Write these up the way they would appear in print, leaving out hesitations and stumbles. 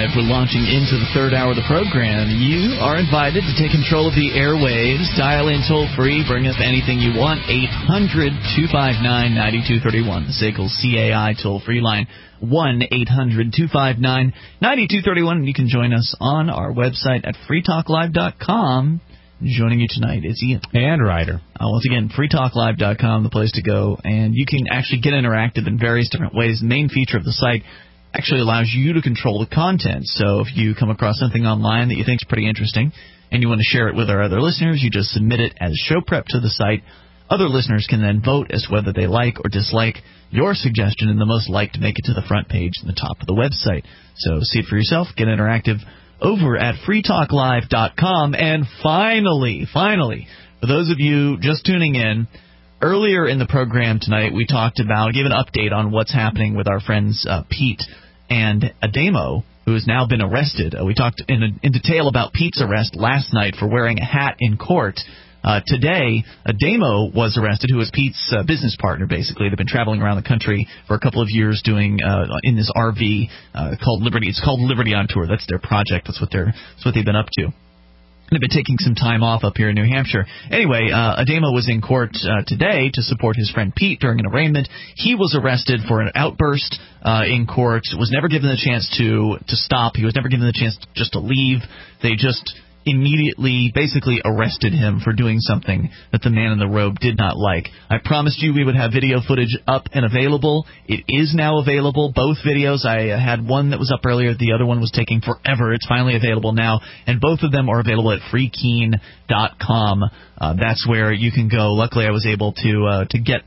Live. We're launching into the third hour of the program. You are invited to take control of the airwaves. Dial in toll-free. Bring up anything you want. 800-259-9231. The SACL CAI toll-free line. 1-800-259-9231. You can join us on our website at freetalklive.com. Joining you tonight is Ian. And Ryder. Once again, freetalklive.com, the place to go. And you can actually get interactive in various different ways. The main feature of the site actually allows you to control the content. So if you come across something online that you think is pretty interesting and you want to share it with our other listeners, you just submit it as show prep to the site. Other listeners can then vote as whether they like or dislike your suggestion, and the most liked to make it to the front page and the top of the website. So see it for yourself, get interactive over at freetalklive.com. And finally, for those of you just tuning in, earlier in the program tonight, we talked about, gave an update on what's happening with our friends Pete and Ademo, who has now been arrested. We talked in detail about Pete's arrest last night for wearing a hat in court. Today, Ademo was arrested, who was Pete's business partner, basically. They've been traveling around the country for a couple of years doing in this RV called Liberty. It's called Liberty on Tour. That's their project. That's what they've been up to. They've been taking some time off up here in New Hampshire. Anyway, Ademo was in court today to support his friend Pete during an arraignment. He was arrested for an outburst in court. Was never given the chance to stop. He was never given the chance just to leave. They just immediately basically arrested him for doing something that the man in the robe did not like. I promised you we would have video footage up and available. It is now available, both videos. I had one that was up earlier. The other one was taking forever. It's finally available now, and both of them are available at freekeen.com. That's where you can go. Luckily, I was able to get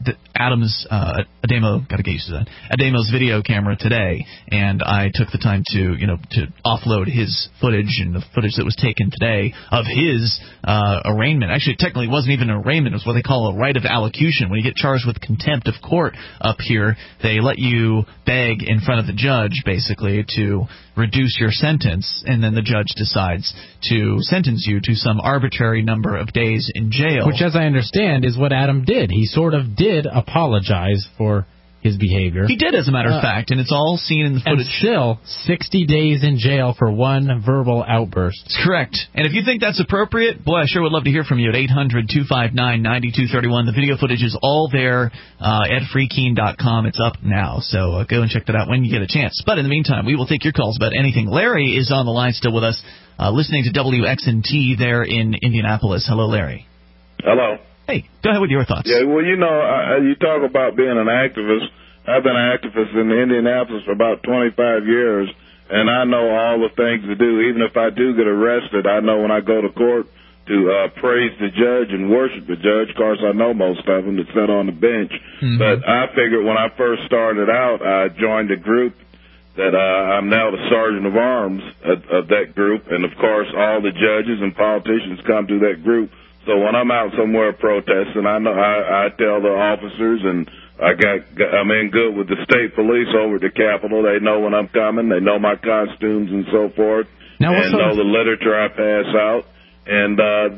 Ademo's video camera today, and I took the time to offload his footage and the footage that was taken today of his arraignment. Actually, technically, it wasn't even an arraignment. It was what they call a right of allocution. When you get charged with contempt of court up here, they let you beg in front of the judge, basically, to reduce your sentence, and then the judge decides to sentence you to some arbitrary number of days in jail. Which, as I understand, is what Adam did. He sort of did apologize for his behavior. He did, as a matter of fact, and it's all seen in the footage. And still, 60 days in jail for one verbal outburst. That's correct. And if you think that's appropriate, boy, I sure would love to hear from you at 800-259-9231. The video footage is all there at freekeen.com. It's up now, so go and check that out when you get a chance. But in the meantime, we will take your calls about anything. Larry is on the line still with us, listening to WXNT there in Indianapolis. Hello, Larry. Hello. Hey, go ahead with your thoughts. Yeah, well, you talk about being an activist. I've been an activist in Indianapolis for about 25 years, and I know all the things to do. Even if I do get arrested, I know when I go to court to praise the judge and worship the judge. Of course, I know most of them that sit on the bench. Mm-hmm. But I figured when I first started out, I joined a group that I'm now the sergeant of arms of that group, and, of course, all the judges and politicians come to that group. So when I'm out somewhere protesting, I tell the officers, and I'm in good with the state police over at the Capitol. They know when I'm coming. They know my costumes and so forth, and know the literature I pass out. And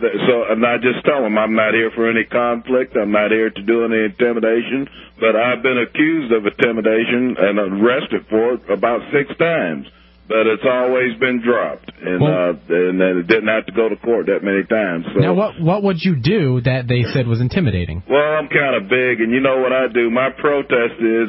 I just tell them I'm not here for any conflict. I'm not here to do any intimidation. But I've been accused of intimidation and arrested for it about 6 times. But it's always been dropped, and it didn't have to go to court that many times. So. Now, what would you do that they said was intimidating? Well, I'm kind of big, and you know what I do? My protest is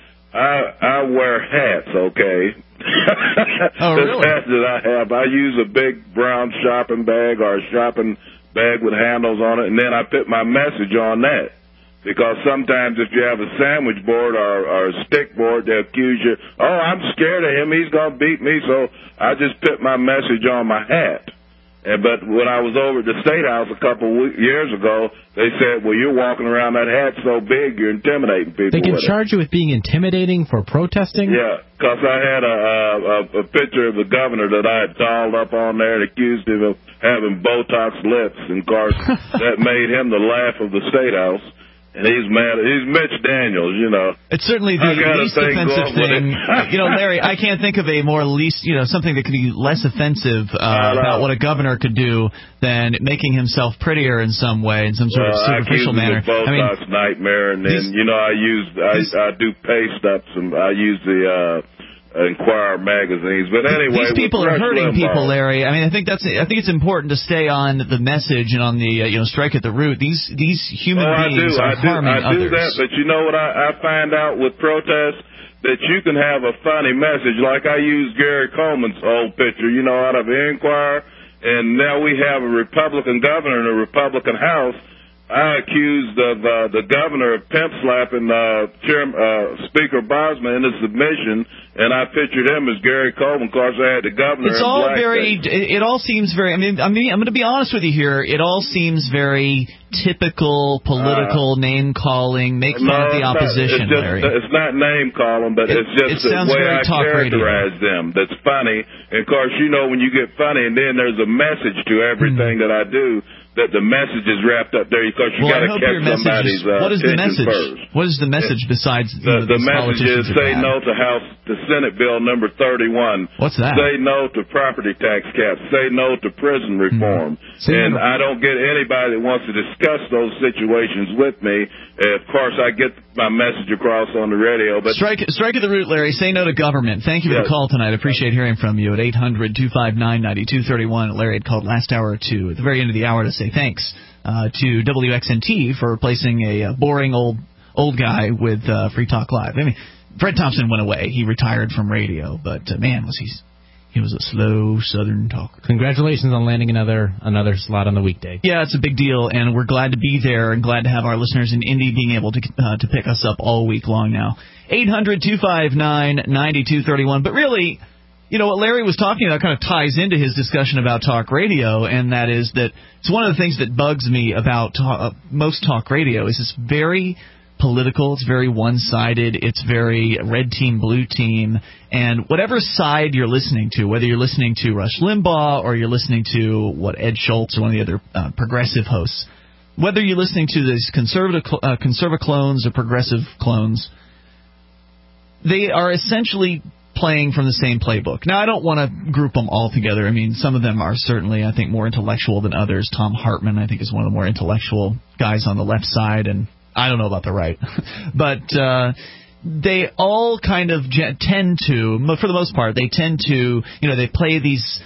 I wear hats, okay? Oh, really? The hats that I have, I use a big brown shopping bag or a shopping bag with handles on it, and then I put my message on that. Because sometimes if you have a sandwich board or a stick board, they accuse you, oh, I'm scared of him, he's going to beat me, so I just put my message on my hat. But when I was over at the State House a couple years ago, they said, well, you're walking around that hat so big, you're intimidating people. They can charge you with being intimidating for protesting? Yeah, because I had a picture of the governor that I had dolled up on there and accused him of having Botox lips. And, of course, that made him the laugh of the State House. And he's mad. He's Mitch Daniels, you know. It's certainly the least offensive thing. Larry, I can't think of a more something that could be less offensive about what a governor could do than making himself prettier in some way, in some sort of superficial manner. Botox nightmare, and then I do paste ups, and I use the Inquirer magazines. But anyway, these people are hurting people, Larry. I mean, I think it's important to stay on the message and on the strike at the root. These human beings are harming others. I do that, but you know what I find out with protests? That you can have a funny message, like I used Gary Coleman's old picture, out of the Inquirer, and now we have a Republican governor and a Republican House. I accused of the governor of pimp slapping Speaker Bosma in his submission, and I pictured him as Gary Coleman. Of course, I had the governor. It's all very. It all seems very. I mean, I'm going to be honest with you here. It all seems very typical political name calling, make fun of the opposition, Larry. It's not name calling, but it's just the way I characterize them. That's funny. And of course, when you get funny, and then there's a message to everything that I do. That the message is wrapped up there because you got to catch somebody's what is the message? First. What is the message besides the message is say no to Senate Bill number 31. What's that? Say no to property tax caps. Say no to prison reform. And I don't get anybody that wants to discuss those situations with me. Of course, I get my message across on the radio. But strike at the root, Larry. Say no to government. Thank you for the call tonight. I appreciate hearing from you at 800-259-9231. Larry had called last hour at the very end of the hour to say thanks to WXNT for replacing a boring old guy with Free Talk Live. I mean, Fred Thompson went away. He retired from radio, but man, he was a slow Southern talker. Congratulations on landing another slot on the weekday. Yeah, it's a big deal, and we're glad to be there and glad to have our listeners in Indy being able to pick us up all week long now. 800-259-9231. But really, what Larry was talking about kind of ties into his discussion about talk radio, and that is that it's one of the things that bugs me about most talk radio is it's very political, it's very one-sided, it's very red team, blue team, and whatever side you're listening to, whether you're listening to Rush Limbaugh or you're listening to Ed Schultz or one of the other progressive hosts, whether you're listening to these conservative clones or progressive clones, they are essentially playing from the same playbook. Now, I don't want to group them all together. I mean, some of them are certainly, I think, more intellectual than others. Tom Hartman, I think, is one of the more intellectual guys on the left side, and I don't know about the right. But they all kind of tend to, for the most part, they tend to, they play these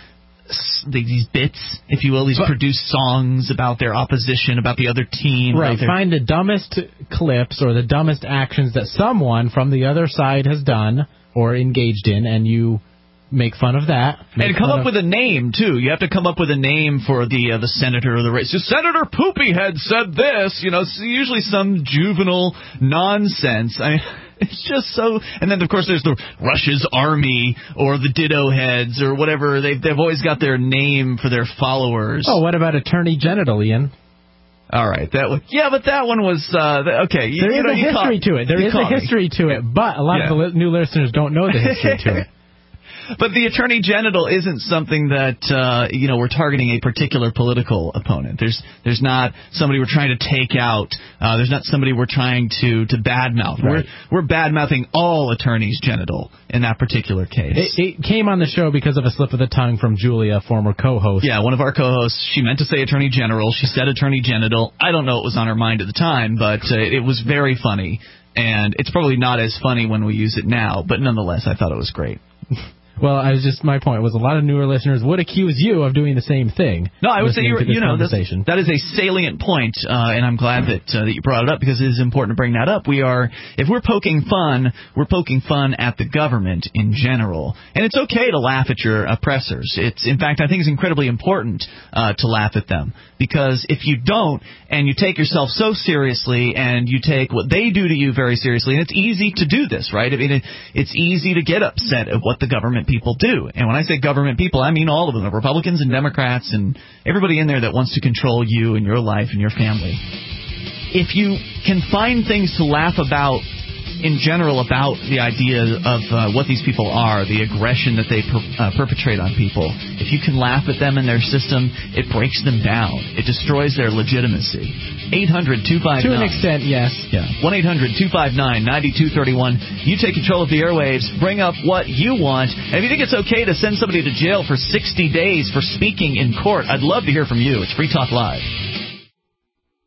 bits, if you will, these produced songs about their opposition, about the other team. Right, find the dumbest clips or the dumbest actions that someone from the other side has done or engaged in, and you make fun of that. And come up with a name, too. You have to come up with a name for the senator or the race. So Senator Poopyhead said this. It's usually some juvenile nonsense. I mean, it's just so... And then, of course, there's the Rush's Army or the Ditto Heads or whatever. They've always got their name for their followers. Oh, what about Attorney Genital, Ian? All right, but that one was okay. There is a history to it. There is a history to it, but a lot of the new listeners don't know the history to it. But the Attorney Genital isn't something that we're targeting a particular political opponent. There's not somebody we're trying to take out. There's not somebody we're trying to badmouth. Right. We're badmouthing all attorneys genital in that particular case. It came on the show because of a slip of the tongue from Julia, former co-host. Yeah, one of our co-hosts. She meant to say Attorney General. She said Attorney Genital. I don't know what was on her mind at the time, but it was very funny. And it's probably not as funny when we use it now, but nonetheless, I thought it was great. Well, my point was a lot of newer listeners would accuse you of doing the same thing. No, I would say that is a salient point, and I'm glad that you brought it up because it is important to bring that up. If we're poking fun at the government in general, and it's okay to laugh at your oppressors. In fact, I think it's incredibly important to laugh at them because if you don't and you take yourself so seriously and you take what they do to you very seriously, and it's easy to do this, right? I mean, it's easy to get upset at what the government people do. And when I say government people, I mean all of them, the Republicans and Democrats and everybody in there that wants to control you and your life and your family. If you can find things to laugh about in general about the idea of what these people are, the aggression that they perpetrate on people, if you can laugh at them and their system, it breaks them down. It destroys their legitimacy. 800-259... To an extent, yes. Yeah. 1-800-259-9231. You take control of the airwaves. Bring up what you want. And if you think it's okay to send somebody to jail for 60 days for speaking in court, I'd love to hear from you. It's Free Talk Live.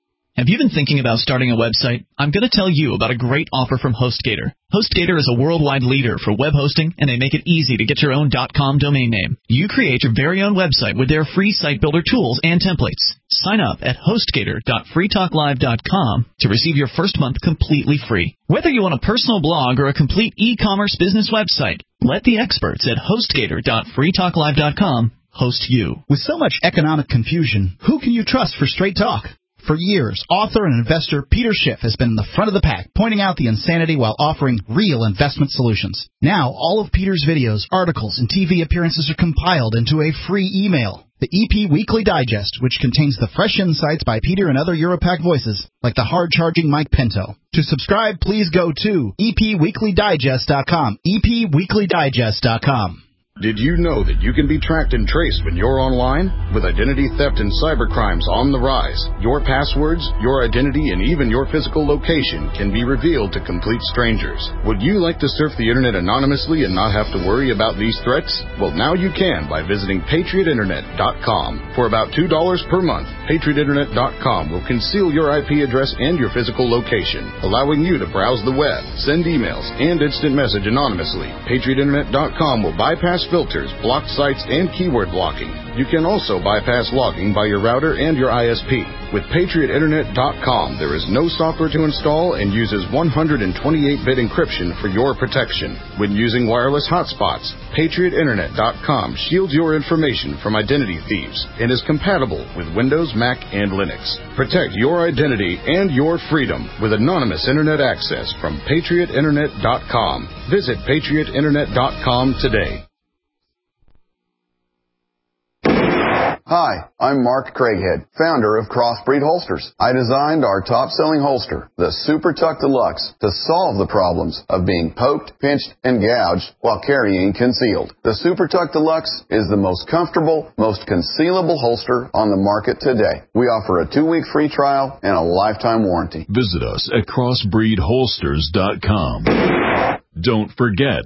Have you been thinking about starting a website? I'm going to tell you about a great offer from HostGator. HostGator is a worldwide leader for web hosting, and they make it easy to get your own .com domain name. You create your very own website with their free site builder tools and templates. Sign up at HostGator.freetalklive.com to receive your first month completely free. Whether you want a personal blog or a complete e-commerce business website, let the experts at HostGator.freetalklive.com host you. With so much economic confusion, who can you trust for straight talk? For years, author and investor Peter Schiff has been in the front of the pack, pointing out the insanity while offering real investment solutions. Now, all of Peter's videos, articles, and TV appearances are compiled into a free email. The EP Weekly Digest, which contains the fresh insights by Peter and other Europac voices, like the hard-charging Mike Pinto. To subscribe, please go to epweeklydigest.com, epweeklydigest.com. Did you know that you can be tracked and traced when you're online? With identity theft and cybercrimes on the rise, your passwords, your identity, and even your physical location can be revealed to complete strangers. Would you like to surf the internet anonymously and not have to worry about these threats? Well, now you can by visiting PatriotInternet.com. For about $2 per month, PatriotInternet.com will conceal your IP address and your physical location, allowing you to browse the web, send emails, and instant message anonymously. PatriotInternet.com will bypass filters, block sites, and keyword blocking. You can also bypass logging by your router and your ISP. With PatriotInternet.com, there is no software to install and uses 128-bit encryption for your protection. When using wireless hotspots, PatriotInternet.com shields your information from identity thieves and is compatible with Windows, Mac, and Linux. Protect your identity and your freedom with anonymous Internet access from PatriotInternet.com. Visit PatriotInternet.com today. Hi, I'm Mark Craighead, founder of Crossbreed Holsters. I designed our top-selling holster, the Super Tuck Deluxe, to solve the problems of being poked, pinched, and gouged while carrying concealed. The Super Tuck Deluxe is the most comfortable, most concealable holster on the market today. We offer a 2-week free trial and a lifetime warranty. Visit us at crossbreedholsters.com. Don't forget,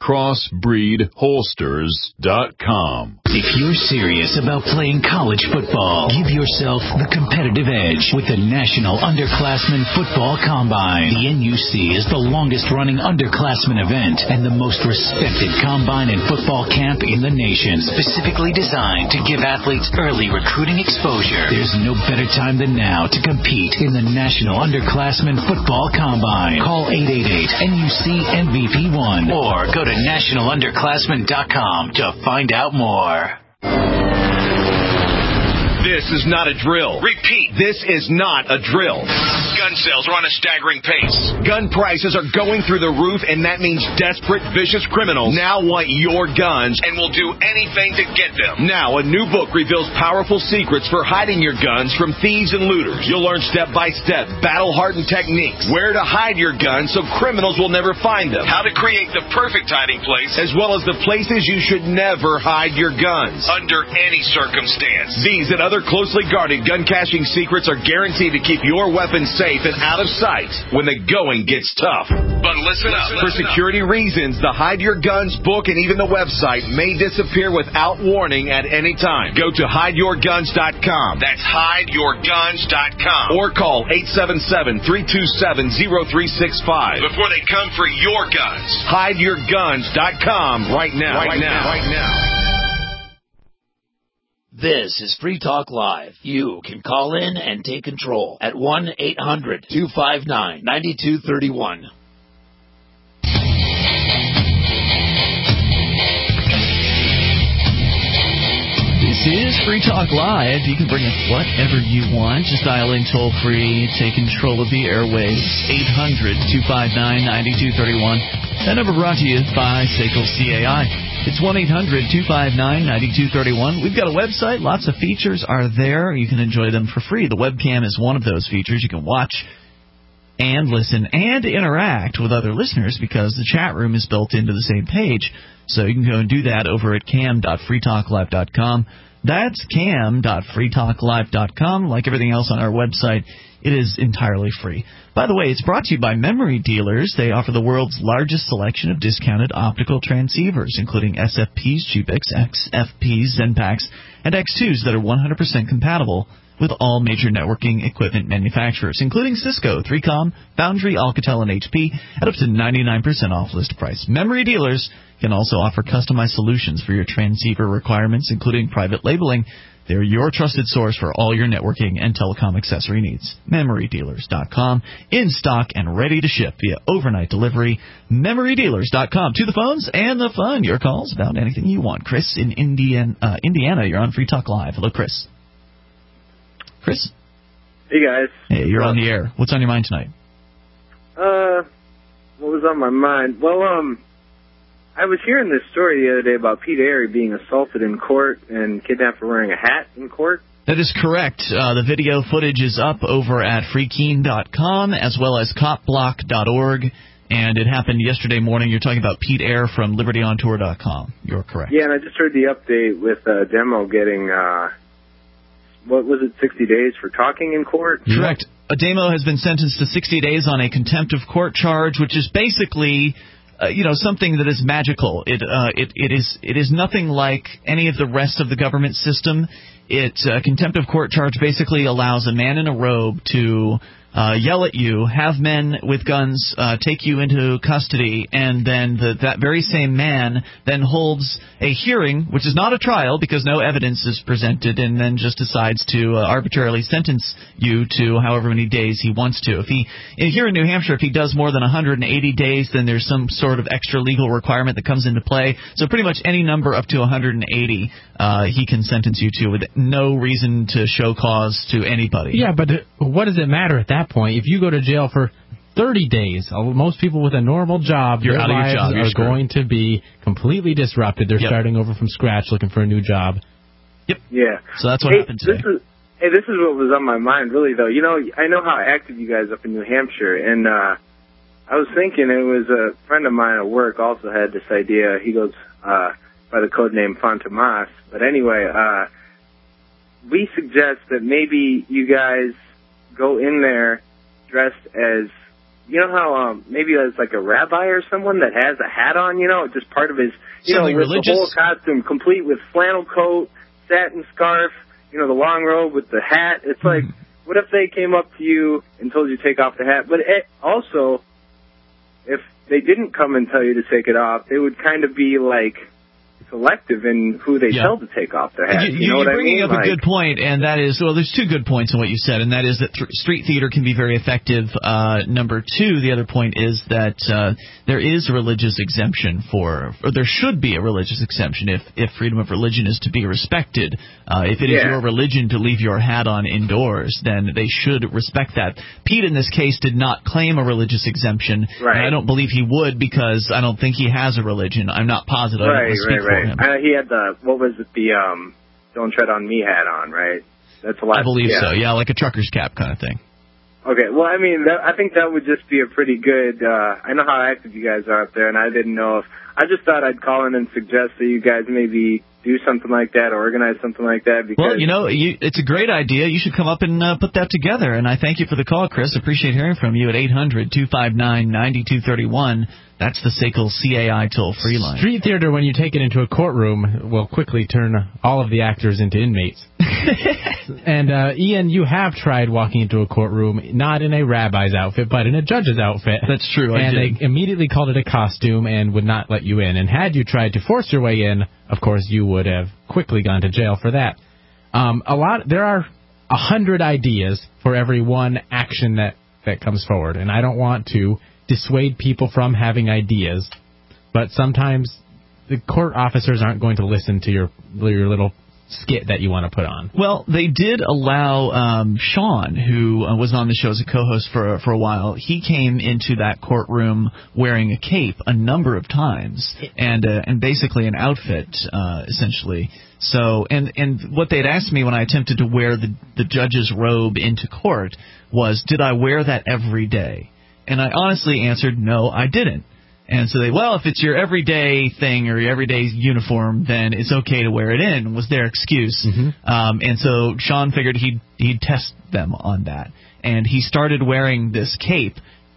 crossbreedholsters.com. If you're serious about playing college football, give yourself the competitive edge with the National Underclassmen Football Combine. The NUC is the longest-running underclassmen event and the most respected combine and football camp in the nation, specifically designed to give athletes early recruiting exposure. There's no better time than now to compete in the National Underclassmen Football Combine. Call 888-NUC-MVP1 or go to nationalunderclassmen.com to find out more. This is not a drill. Repeat, this is not a drill. Gun sales are on a staggering pace. Gun prices are going through the roof, and that means desperate, vicious criminals now want your guns and will do anything to get them. Now, a new book reveals powerful secrets for hiding your guns from thieves and looters. You'll learn step-by-step, battle-hardened techniques, where to hide your guns so criminals will never find them, how to create the perfect hiding place, as well as the places you should never hide your guns, under any circumstance. These and other closely guarded gun caching secrets are guaranteed to keep your weapons safe and out of sight when the going gets tough. But listen up. For security reasons, the Hide Your Guns book and even the website may disappear without warning at any time. Go to hideyourguns.com. That's hideyourguns.com. Or call 877-327-0365 before they come for your guns. Hideyourguns.com right now. Right now. This is Free Talk Live. You can call in and take control at 1-800-259-9231. This is Free Talk Live. You can bring up whatever you want. Just dial in toll free. Take control of the airwaves. 800-259-9231. That number brought to you by Seiko CAI. It's 1-800-259-9231. We've got a website. Lots of features are there. You can enjoy them for free. The webcam is one of those features. You can watch and listen and interact with other listeners because the chat room is built into the same page. So you can go and do that over at cam.freetalklive.com. That's cam.freetalklive.com. Like everything else on our website, it is entirely free. By the way, it's brought to you by Memory Dealers. They offer the world's largest selection of discounted optical transceivers, including SFPs, CHUBICs, XFPs, Zenpaks, and X2s that are 100% compatible with all major networking equipment manufacturers, including Cisco, 3Com, Foundry, Alcatel, and HP, at up to 99% off list price. Memory dealers can also offer customized solutions for your transceiver requirements, including private labeling. They're your trusted source for all your networking and telecom accessory needs. MemoryDealers.com. In stock and ready to ship via overnight delivery. MemoryDealers.com. To the phones and the fun. Your calls about anything you want. Chris in Indiana, you're on Free Talk Live. Hello, Chris. Chris? Hey, guys. Hey, you're on the air. What's on your mind tonight? What was on my mind? Well, I was hearing this story the other day about Pete Airy being assaulted in court and kidnapped for wearing a hat in court. That is correct. The video footage is up over at freekeen.com as well as copblock.org, and it happened yesterday morning. You're talking about Pete Airy from libertyontour.com. You're correct. Yeah, and I just heard the update with Demo getting, 60 days for talking in court? Correct. Ademo has been sentenced to 60 days on a contempt of court charge, which is basically something that is magical. It is nothing like any of the rest of the government system. Contempt of court charge basically allows a man in a robe to yell at you, have men with guns take you into custody, and then that very same man then holds a hearing, which is not a trial because no evidence is presented, and then just decides to arbitrarily sentence you to however many days he wants to. Here in New Hampshire, if he does more than 180 days, then there's some sort of extra legal requirement that comes into play. So pretty much any number up to 180 he can sentence you to with no reason to show cause to anybody. Yeah, but what does it matter at that point? If you go to jail for 30 days, most people with a normal job, their lives are going to be completely disrupted. They're starting over from scratch, looking for a new job. Yep. Yeah. So that's what happened today. This is what was on my mind, really, though. I know how active you guys up in New Hampshire, and I was thinking it was a friend of mine at work also had this idea. He goes by the code name Fantomas. But anyway, we suggest that maybe you guys go in there dressed as, how maybe as like a rabbi or someone that has a hat on, just part of his, something with religious? The whole costume, complete with flannel coat, satin scarf, the long robe with the hat. It's like, what if they came up to you and told you to take off the hat? But also, if they didn't come and tell you to take it off, they would kind of be like selective in who they tell to take off their hat. You know what I mean? You're bringing up a good point, and that is, there's two good points in what you said, and that is that street theater can be very effective. Number two, the other point is that there is a religious exemption or there should be a religious exemption if freedom of religion is to be respected. If it is your religion to leave your hat on indoors, then they should respect that. Pete, in this case, did not claim a religious exemption. Right. And I don't believe he would because I don't think he has a religion. I'm not positive. I don't speak for him. He had the Don't Tread on Me hat on, right? That's a lot. I believe so, like a trucker's cap kind of thing. Okay, well, I mean, I think that would just be a pretty good, I know how active you guys are up there, and I didn't know I just thought I'd call in and suggest that you guys maybe do something like that or organize something like that. Because it's a great idea. You should come up and put that together, and I thank you for the call, Chris. Appreciate hearing from you at 800-259-9231. That's the SACL CAI toll-free line. Street theater, when you take it into a courtroom, will quickly turn all of the actors into inmates. And, Ian, you have tried walking into a courtroom, not in a rabbi's outfit, but in a judge's outfit. That's true, And they immediately called it a costume and would not let you in. And had you tried to force your way in, of course, you would have quickly gone to jail for that. There are 100 ideas for every one action that comes forward. And I don't want to dissuade people from having ideas, but sometimes the court officers aren't going to listen to your little skit that you want to put on. Well, they did allow Sean, who was on the show as a co-host for a while. He came into that courtroom wearing a cape a number of times and basically an outfit, essentially. So, and what they'd asked me when I attempted to wear the judge's robe into court was, did I wear that every day? And I honestly answered, no, I didn't. And so if it's your everyday thing or your everyday uniform, then it's okay to wear it in, was their excuse. And so Sean figured he'd test them on that. And he started wearing this cape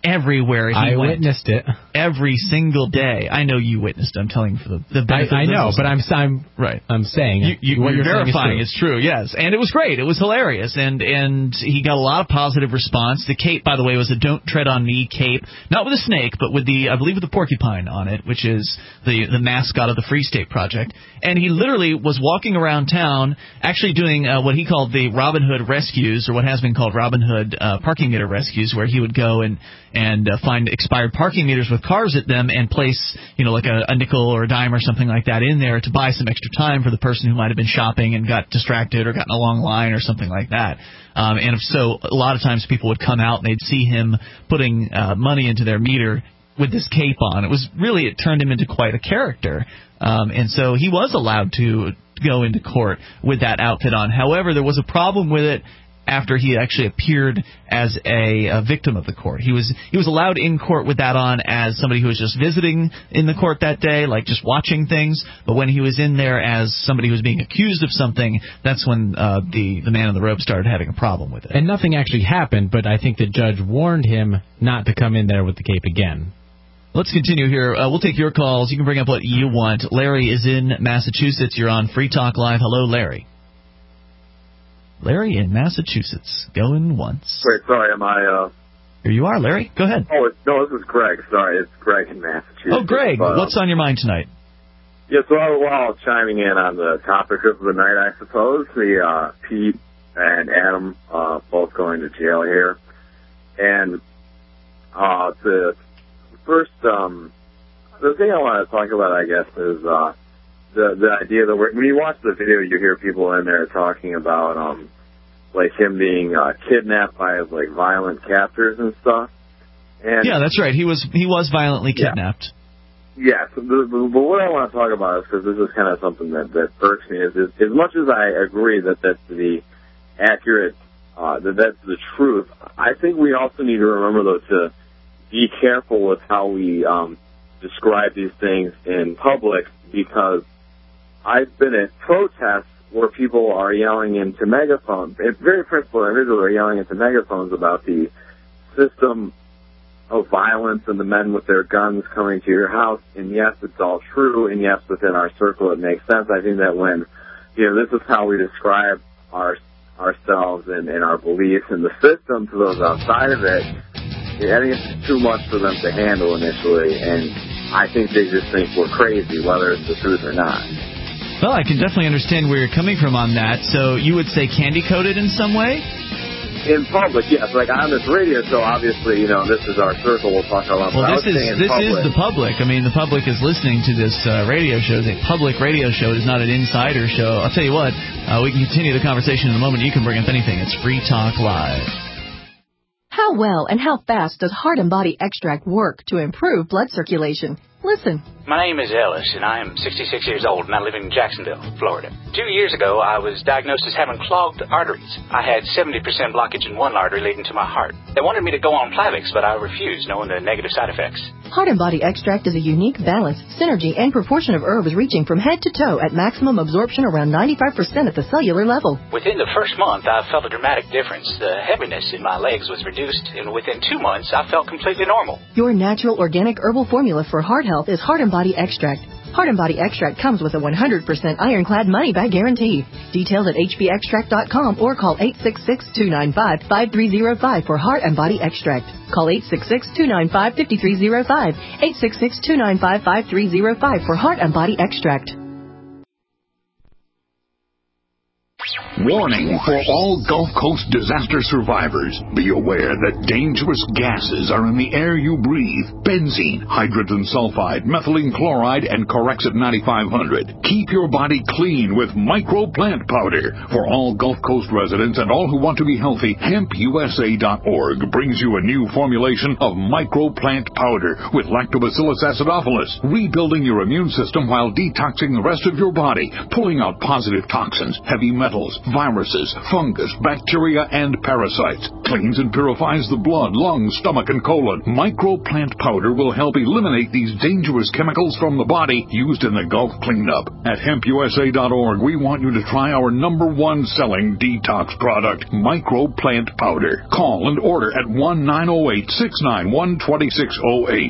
everywhere he went. I witnessed it every single day. I know you witnessed it. I'm telling you for the benefit. I know, but I'm right. I'm saying you're verifying it's true. Yes, and it was great. It was hilarious, and he got a lot of positive response. The cape, by the way, was a "Don't Tread on Me" cape, not with a snake, but with I believe with the porcupine on it, which is the mascot of the Free State Project. And he literally was walking around town, actually doing what he called the Robin Hood rescues, or what has been called Robin Hood parking meter rescues, where he would go and find expired parking meters with cars at them and place, like a nickel or a dime or something like that in there to buy some extra time for the person who might have been shopping and got distracted or got in a long line or something like that. And if so, a lot of times people would come out and they'd see him putting money into their meter with this cape on. It turned him into quite a character. And so he was allowed to go into court with that outfit on. However, there was a problem with it after he actually appeared as a victim of the court. He was allowed in court with that on as somebody who was just visiting in the court that day, like just watching things. But when he was in there as somebody who was being accused of something, that's when the man in the robe started having a problem with it. And nothing actually happened, but I think the judge warned him not to come in there with the cape again. Let's continue here. We'll take your calls. You can bring up what you want. Larry is in Massachusetts. You're on Free Talk Live. Hello, Larry. Larry in Massachusetts. Going once. Wait, sorry, am I... Here you are, Larry. Go ahead. Oh, no, this is Greg. Sorry, it's Greg in Massachusetts. Oh, Greg. What's on your mind tonight? Yeah, so while chiming in on the topic of the night, I suppose, Pete and Adam both going to jail here. And the first, the thing I want to talk about, I guess, is the idea that when you watch the video, you hear people in there talking about, like him being kidnapped by his like violent captors and stuff. And yeah, that's right. He was violently kidnapped. Yeah. So but what I want to talk about is, because this is kind of something that irks me, is as much as I agree that that's the accurate, that that's the truth, I think we also need to remember, though, to be careful with how we describe these things in public, because I've been at protests where people are yelling into megaphones. It's very principled individuals are yelling into megaphones about the system of violence and the men with their guns coming to your house. And yes, it's all true. And yes, within our circle, it makes sense. I think that when, this is how we describe ourselves and our beliefs and the system to those outside of it, I think it's too much for them to handle initially. And I think they just think we're crazy, whether it's the truth or not. Well, I can definitely understand where you're coming from on that. So you would say candy-coated in some way? In public, yes. Like on this radio show, obviously, this is our circle. We'll talk a lot about. Well, this is the public. I mean, the public is listening to this radio show. It's a public radio show. It is not an insider show. I'll tell you what, we can continue the conversation in a moment. You can bring up anything. It's Free Talk Live. How well and how fast does Heart and Body Extract work to improve blood circulation? Listen. My name is Ellis, and I am 66 years old, and I live in Jacksonville, Florida. 2 years ago, I was diagnosed as having clogged arteries. I had 70% blockage in one artery leading to my heart. They wanted me to go on Plavix, but I refused, knowing the negative side effects. Heart and Body Extract is a unique balance, synergy, and proportion of herbs reaching from head to toe at maximum absorption around 95% at the cellular level. Within the first month, I felt a dramatic difference. The heaviness in my legs was reduced, and within 2 months, I felt completely normal. Your natural organic herbal formula for heart health is Heart and Body Extract. Heart and Body Extract comes with a 100% ironclad money-back guarantee. Details at hbextract.com or call 866-295-5305 for Heart and Body Extract. Call 866-295-5305, 866-295-5305 for Heart and Body Extract. Warning for all Gulf Coast disaster survivors. Be aware that dangerous gases are in the air you breathe. Benzene, hydrogen sulfide, methylene chloride, and Corexit 9500. Keep your body clean with Micro Plant Powder. For all Gulf Coast residents and all who want to be healthy, HempUSA.org brings you a new formulation of Micro Plant Powder with Lactobacillus acidophilus, rebuilding your immune system while detoxing the rest of your body, pulling out positive toxins, heavy metals, viruses, fungus, bacteria, and parasites. Cleans and purifies the blood, lungs, stomach, and colon. Microplant powder will help eliminate these dangerous chemicals from the body used in the Gulf cleanup. At hempusa.org, we want you to try our #1 selling detox product, Microplant Powder. Call and order at 1-908-691-2608,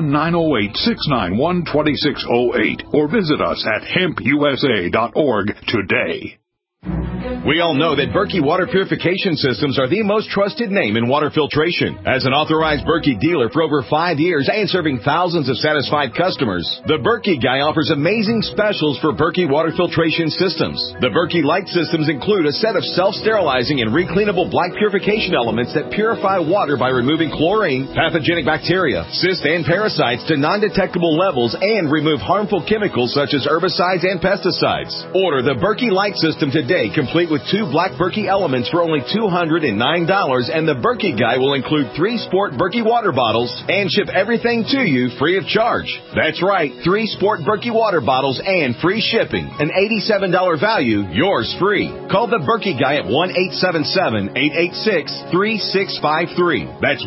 1-908-691-2608, or visit us at hempusa.org today. We all know that Berkey Water Purification Systems are the most trusted name in water filtration. As an authorized Berkey dealer for over 5 years and serving thousands of satisfied customers, the Berkey Guy offers amazing specials for Berkey Water Filtration Systems. The Berkey Light systems include a set of self-sterilizing and recleanable black purification elements that purify water by removing chlorine, pathogenic bacteria, cysts, and parasites to non-detectable levels and remove harmful chemicals such as herbicides and pesticides. Order the Berkey Light system today, complete with 2 black Berkey elements for only $209, and the Berkey Guy will include 3 Sport Berkey water bottles and ship everything to you free of charge. That's right, 3 Sport Berkey water bottles and free shipping. An $87 value, yours free. Call the Berkey Guy at 1-877-886-3653. That's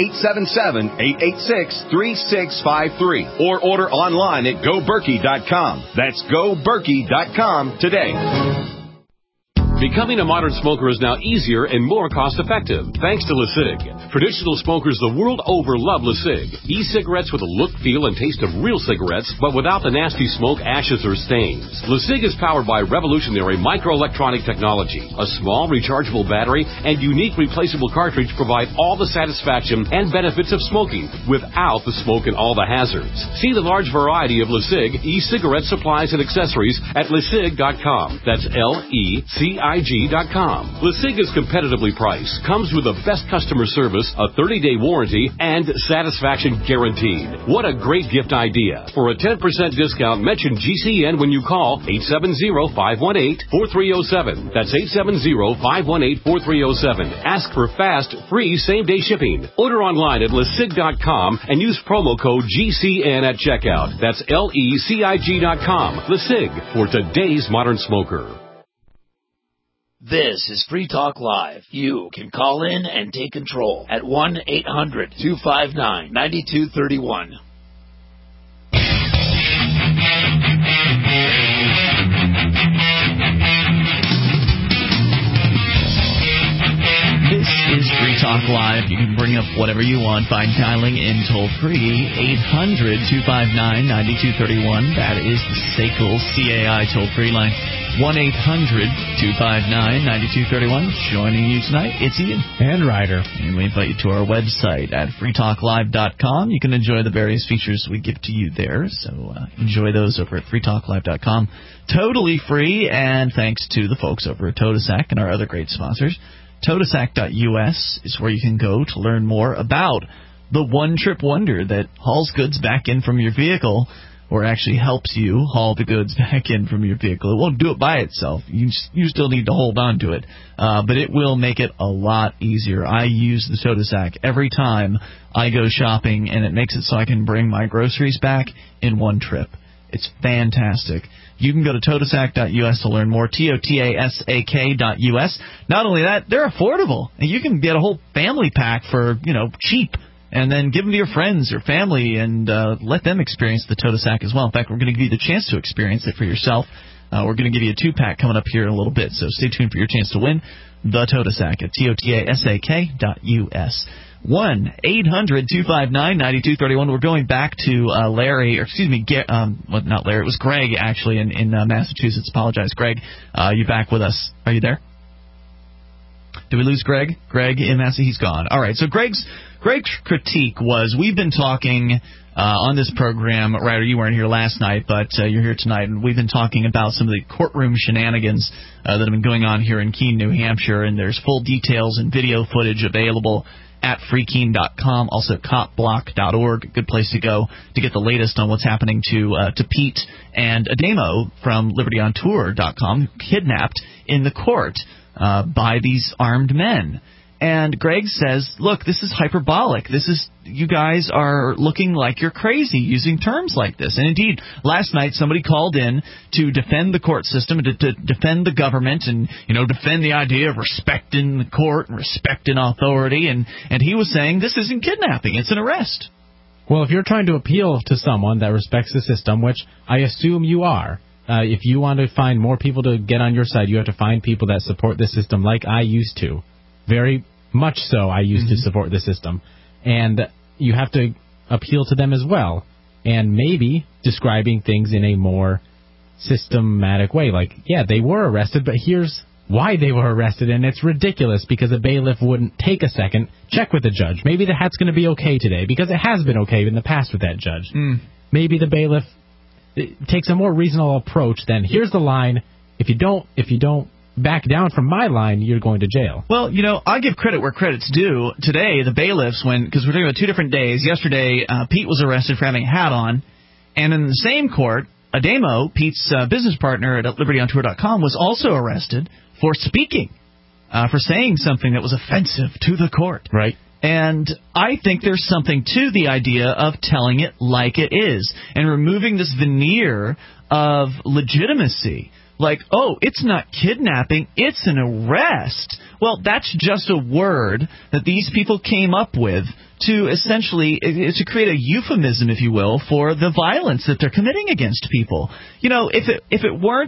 1-877-886-3653. Or order online at GoBerkey.com. That's GoBerkey.com today. Becoming a modern smoker is now easier and more cost-effective, thanks to LeSig. Traditional smokers the world over love LeSig. E-cigarettes with a look, feel, and taste of real cigarettes, but without the nasty smoke, ashes, or stains. LeSig is powered by revolutionary microelectronic technology. A small, rechargeable battery and unique replaceable cartridge provide all the satisfaction and benefits of smoking without the smoke and all the hazards. See the large variety of LeSig e-cigarette supplies and accessories at LeSig.com. That's LECIG.com. LeSig is competitively priced, comes with the best customer service, a 30-day warranty, and satisfaction guaranteed. What a great gift idea. For a 10% discount, mention GCN when you call 870-518-4307. That's 870-518-4307. Ask for fast, free, same-day shipping. Order online at LeSig.com and use promo code GCN at checkout. That's LECIG.com. LeSig, for today's modern smoker. This is Free Talk Live. You can call in and take control at 1-800-259-9231. This is Free Talk Live. You can bring up whatever you want by dialing in toll-free 800-259-9231. That is the SACL CAI toll-free line. 1-800-259-9231. Joining you tonight, it's Ian. And Ryder. And we invite you to our website at freetalklive.com. You can enjoy the various features we give to you there, so enjoy those over at freetalklive.com. Totally free, and thanks to the folks over at Totasac and our other great sponsors. Totasac.us is where you can go to learn more about the one-trip wonder that hauls goods back in from your vehicle, or actually helps you haul the goods back in from your vehicle. It won't do it by itself. You still need to hold on to it. But it will make it a lot easier. I use the Totasac every time I go shopping, and it makes it so I can bring my groceries back in one trip. It's fantastic. You can go to Totasac.us to learn more, Totasac.us. Not only that, they're affordable. And you can get a whole family pack for, cheap. And then give them to your friends or family and let them experience the Totasac as well. In fact, we're going to give you the chance to experience it for yourself. We're going to give you a 2-pack coming up here in a little bit, so stay tuned for your chance to win the Totasac at Totasac.us. 1-800-259-9231. We're going back to Larry, or excuse me, not Larry, it was Greg, actually, in Massachusetts. Apologize, Greg. You back with us. Are you there? Did we lose Greg? Greg in Massey? He's gone. All right, so Greg's critique was, we've been talking on this program, Ryder, you weren't here last night, but you're here tonight, and we've been talking about some of the courtroom shenanigans that have been going on here in Keene, New Hampshire, and there's full details and video footage available at freekeene.com, also copblock.org, good place to go to get the latest on what's happening to Pete and Ademo from libertyontour.com, kidnapped in the court by these armed men. And Greg says, look, this is hyperbolic. You guys are looking like you're crazy using terms like this. And indeed, last night somebody called in to defend the court system, to defend the government, and defend the idea of respecting the court and respecting authority. And he was saying this isn't kidnapping; it's an arrest. Well, if you're trying to appeal to someone that respects the system, which I assume you are, if you want to find more people to get on your side, you have to find people that support the system like I used to. Very much so, I used to support the system. And you have to appeal to them as well. And maybe describing things in a more systematic way. Like, yeah, they were arrested, but here's why they were arrested. And it's ridiculous because a bailiff wouldn't take a second, check with the judge. Maybe the hat's going to be okay today because it has been okay in the past with that judge. Maybe the bailiff takes a more reasonable approach than, here's the line. If you don't back down from my line, you're going to jail. Well, I give credit where credit's due. Today, the bailiffs, because we're talking about 2 different days. Yesterday, Pete was arrested for having a hat on. And in the same court, Ademo, Pete's business partner at LibertyOnTour.com, was also arrested for speaking, for saying something that was offensive to the court. Right. And I think there's something to the idea of telling it like it is and removing this veneer of legitimacy. Like, oh, it's not kidnapping, it's an arrest. Well, that's just a word that these people came up with to essentially to create a euphemism, if you will, for the violence that they're committing against people. If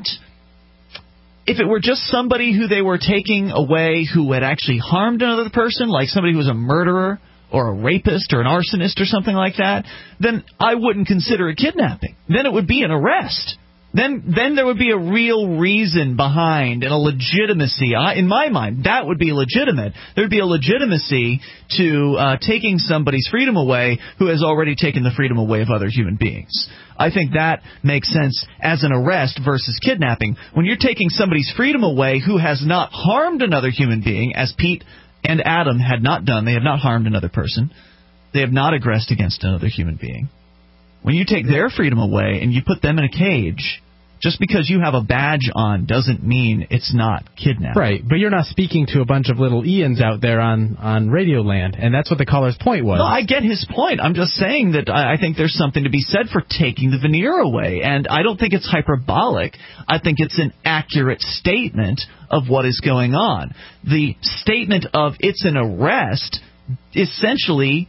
it were just somebody who they were taking away who had actually harmed another person, like somebody who was a murderer or a rapist or an arsonist or something like that, then I wouldn't consider it kidnapping. Then it would be an arrest. Then there would be a real reason behind and a legitimacy. In my mind, that would be legitimate. There would be a legitimacy to taking somebody's freedom away who has already taken the freedom away of other human beings. I think that makes sense as an arrest versus kidnapping. When you're taking somebody's freedom away who has not harmed another human being, as Pete and Adam had not done, they have not harmed another person. They have not aggressed against another human being. When you take their freedom away and you put them in a cage, just because you have a badge on doesn't mean it's not kidnapping. Right, but you're not speaking to a bunch of little Ians out there on Radioland, and that's what the caller's point was. No, I get his point. I'm just saying that I think there's something to be said for taking the veneer away, and I don't think it's hyperbolic. I think it's an accurate statement of what is going on. The statement of it's an arrest essentially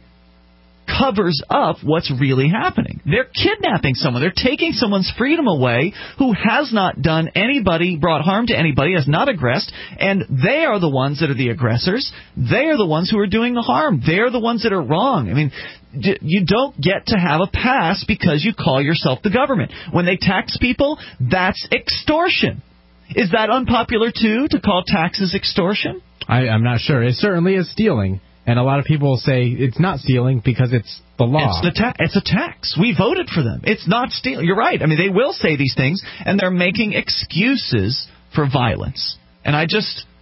covers up what's really happening. They're kidnapping someone. They're taking someone's freedom away who has not done anybody, brought harm to anybody, has not aggressed, and they are the ones that are the aggressors. They are the ones who are doing the harm. They're the ones that are wrong. I mean, you don't get to have a pass because you call yourself the government. When they tax people, that's extortion. Is that unpopular, too, to call taxes extortion? I'm not sure. It certainly is stealing. And a lot of people will say it's not stealing because it's the law. It's a tax. We voted for them. It's not stealing. You're right. I mean, they will say these things, and they're making excuses for violence. And I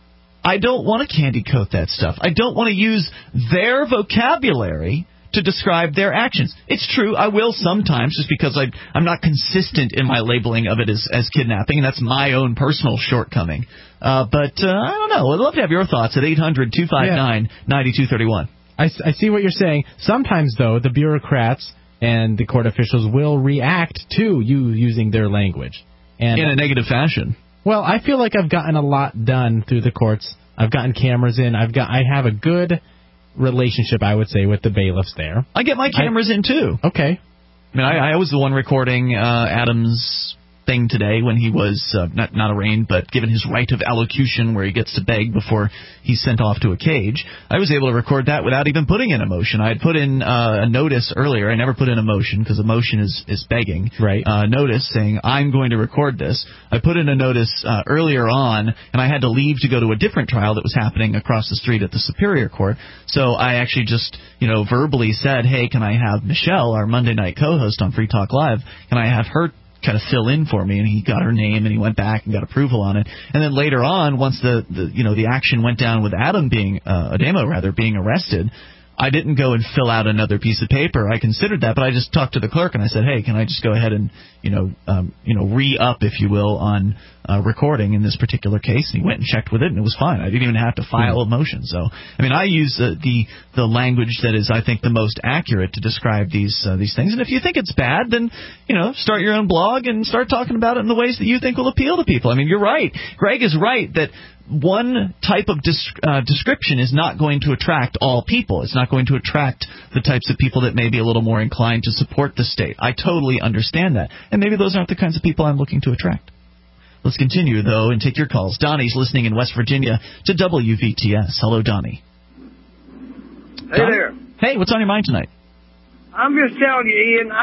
don't want to candy coat that stuff. I don't want to use their vocabulary to describe their actions. It's true, I will sometimes, just because I'm not consistent in my labeling of it as kidnapping, and that's my own personal shortcoming. But I don't know. I'd love to have your thoughts at 800-259-9231. I see what you're saying. Sometimes, though, the bureaucrats and the court officials will react to you using their language. And in a negative fashion. Well, I feel like I've gotten a lot done through the courts. I've gotten cameras in. I have a good relationship, I would say, with the bailiffs there. I get my cameras in, too. Okay. I mean, I was the one recording Adam's thing today when he was not arraigned, but given his right of allocution where he gets to beg before he's sent off to a cage. I was able to record that without even putting in a motion. I had put in a notice earlier. I never put in a motion because a motion is begging. Right. Notice saying, I'm going to record this. I put in a notice earlier on, and I had to leave to go to a different trial that was happening across the street at the Superior Court. So I actually just, verbally said, hey, can I have Michelle, our Monday night co-host on Free Talk Live, can I have her kind of fill in for me? And he got her name, and he went back and got approval on it. And then later on, once the action went down with Adam being Ademo being arrested, I didn't go and fill out another piece of paper. I considered that, but I just talked to the clerk and I said, hey, can I just go ahead and, re-up, if you will, on recording in this particular case? And he went and checked with it, and it was fine. I didn't even have to file a motion. So, I mean, I use the language that is, I think, the most accurate to describe these things. And if you think it's bad, then, start your own blog and start talking about it in the ways that you think will appeal to people. I mean, you're right. Greg is right that one type of description is not going to attract all people. It's not going to attract the types of people that may be a little more inclined to support the state. I totally understand that. And maybe those aren't the kinds of people I'm looking to attract. Let's continue, though, and take your calls. Donnie's listening in West Virginia to WVTS. Hello, Donnie. Hey there. Hey, what's on your mind tonight? I'm just telling you, Ian,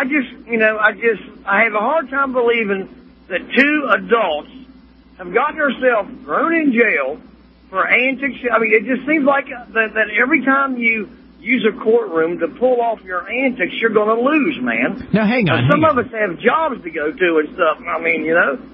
I have a hard time believing that two adults have gotten themselves thrown in jail for antics. I mean, it just seems like that every time you use a courtroom to pull off your antics, you're going to lose, man. Now, hang on. Some of us have jobs to go to and stuff. I mean,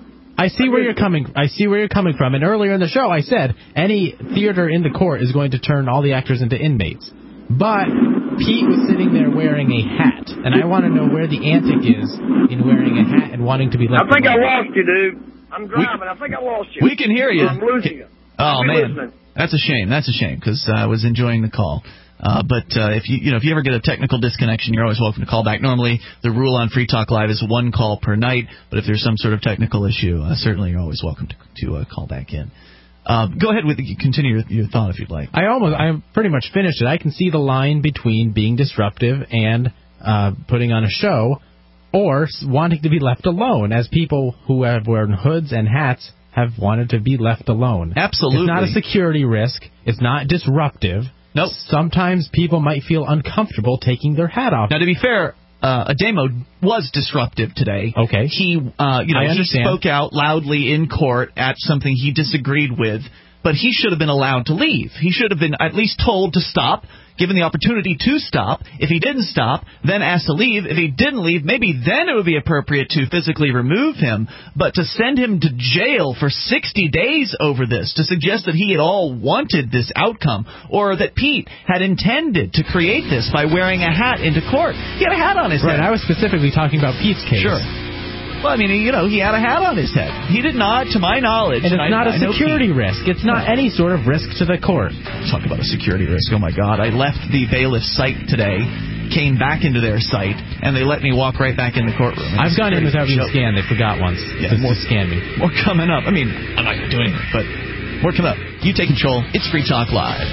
I see where you're coming from. And earlier in the show, I said any theater in the court is going to turn all the actors into inmates. But Pete was sitting there wearing a hat, and I want to know where the antic is in wearing a hat and wanting to be left. I think I lost you, dude. I'm driving. I think I lost you. We can hear you. I'm losing you. Oh, man. Listening. That's a shame. Because I was enjoying the call. But if you ever get a technical disconnection, you're always welcome to call back. Normally, the rule on Free Talk Live is one call per night. But if there's some sort of technical issue, certainly you're always welcome to call back in. Go ahead continue your thought if you'd like. I pretty much finished it. I can see the line between being disruptive and putting on a show, or wanting to be left alone, as people who have worn hoods and hats have wanted to be left alone. Absolutely. It's not a security risk. It's not disruptive. Nope. Sometimes people might feel uncomfortable taking their hat off. Now, to be fair, Ademo was disruptive today. Okay. He, he spoke out loudly in court at something he disagreed with, but he should have been allowed to leave. He should have been at least told to stop, given the opportunity to stop. If he didn't stop, then asked to leave. If he didn't leave, maybe then it would be appropriate to physically remove him. But to send him to jail for 60 days over this, to suggest that he at all wanted this outcome, or that Pete had intended to create this by wearing a hat into court. He had a hat on his head. Right, I was specifically talking about Pete's case. Sure. Well, I mean, he had a hat on his head. He did not, to my knowledge. And it's not a security risk. It's not any sort of risk to the court. Talk about a security risk. Oh, my God. I left the bailiff's site today, came back into their site, and they let me walk right back in the courtroom. I've gone in without being scanned. They forgot once to scan me. More coming up. I mean, I'm not doing it, but more coming up. You take control. It's Free Talk Live.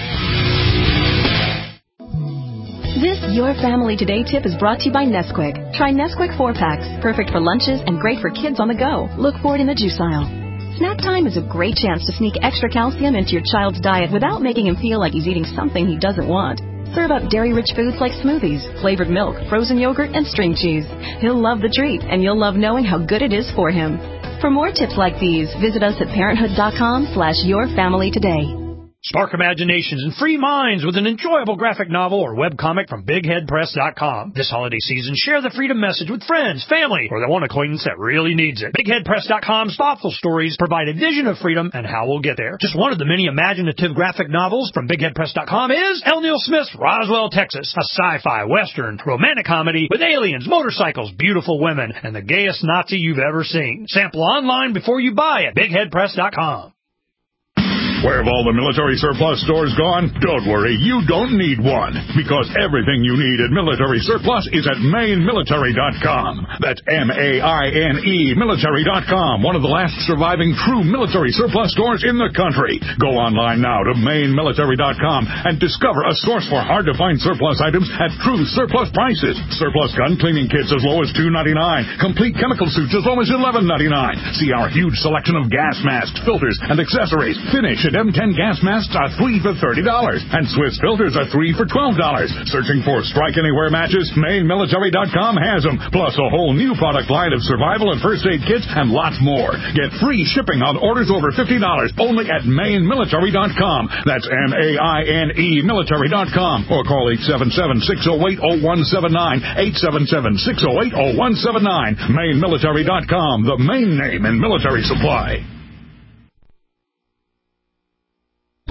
This Your Family Today tip is brought to you by Nesquik. Try Nesquik 4-packs, perfect for lunches and great for kids on the go. Look for it in the juice aisle. Snack time is a great chance to sneak extra calcium into your child's diet without making him feel like he's eating something he doesn't want. Serve up dairy-rich foods like smoothies, flavored milk, frozen yogurt, and string cheese. He'll love the treat, and you'll love knowing how good it is for him. For more tips like these, visit us at parenthood.com/yourfamilytoday. Spark imaginations and free minds with an enjoyable graphic novel or webcomic from BigHeadPress.com. This holiday season, share the freedom message with friends, family, or the one acquaintance that really needs it. BigHeadPress.com's thoughtful stories provide a vision of freedom and how we'll get there. Just one of the many imaginative graphic novels from BigHeadPress.com is L. Neil Smith's Roswell, Texas, a sci-fi, western, romantic comedy with aliens, motorcycles, beautiful women, and the gayest Nazi you've ever seen. Sample online before you buy at BigHeadPress.com. Where have all the military surplus stores gone? Don't worry, you don't need one, because everything you need at Military Surplus is at MaineMilitary.com. That's M-A-I-N-E Military.com, one of the last surviving true military surplus stores in the country. Go online now to MaineMilitary.com and discover a source for hard-to-find surplus items at true surplus prices. Surplus gun cleaning kits as low as $2.99. Complete chemical suits as low as $11.99. See our huge selection of gas masks, filters, and accessories. Finish M10 gas masks are 3 for $30, and Swiss filters are 3 for $12. Searching for Strike Anywhere matches? MaineMilitary.com has them, plus a whole new product line of survival and first aid kits and lots more. Get free shipping on orders over $50 only at MaineMilitary.com. That's M-A-I-N-E Military.com, or call 877-608-0179, 877-608-0179. MaineMilitary.com, the main name in military supply.